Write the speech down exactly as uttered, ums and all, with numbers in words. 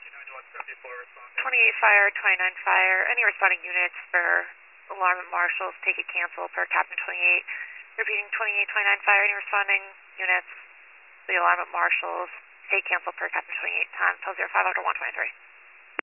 twenty-eight fire, twenty-nine fire. Any responding units for alarm at Marshals, take it cancel per Captain twenty-eight. Repeating twenty-eight, twenty-nine fire. Any responding units, the alarm at Marshals, take cancel per Captain twenty-eight. Time twelve oh five after one twenty-three.